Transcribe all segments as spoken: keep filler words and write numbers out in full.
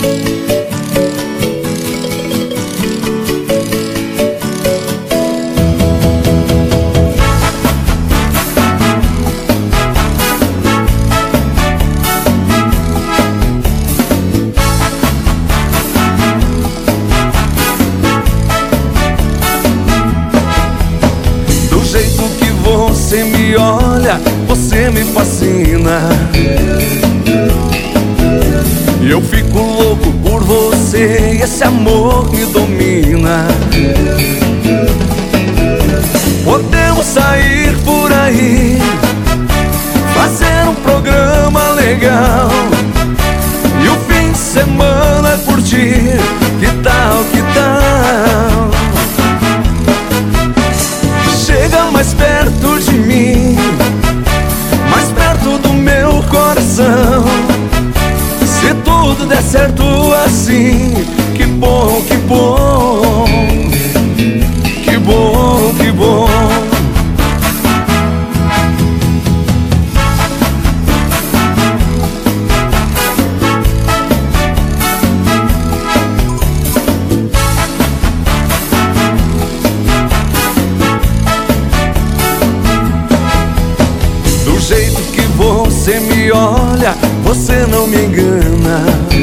Você me olha, você me fascina, e eu fico louco por você, e esse amor me domina. Podemos sair por aí, fazer um programa legal, e o fim de semana curtir. Que tal, que tal? Chega mais perto de mim, mais perto do meu coração. Se tudo der certo assim, que bom, que bom, que bom, que bom. Do jeito que você me olha, você não me engana.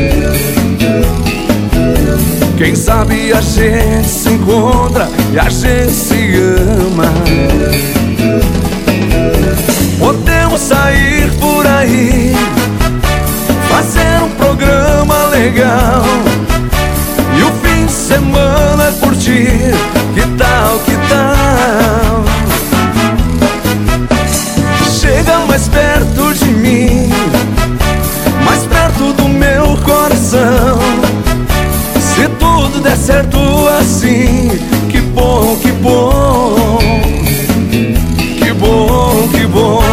Quem sabe a gente se encontra e a gente se ama. Podemos sair por aí, fazer um programa legal, e o fim de semana curtir. Que tal, que tal? Chega mais perto de mim, mais perto do meu coração. Se tudo der certo assim, que bom, que bom, que bom, que bom.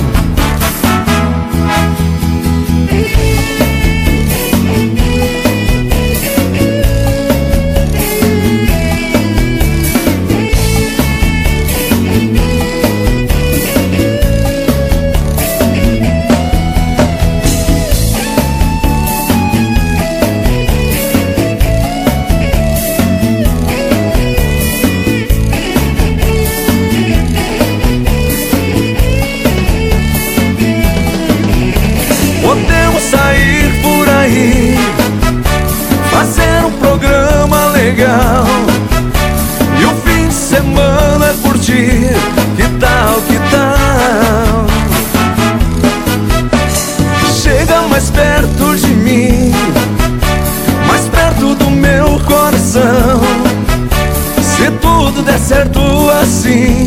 Podemos sair por aí, fazer um programa legal, e o fim de semana curtir. Que tal, que tal? Chega mais perto de mim, mais perto do meu coração. Se tudo der certo assim,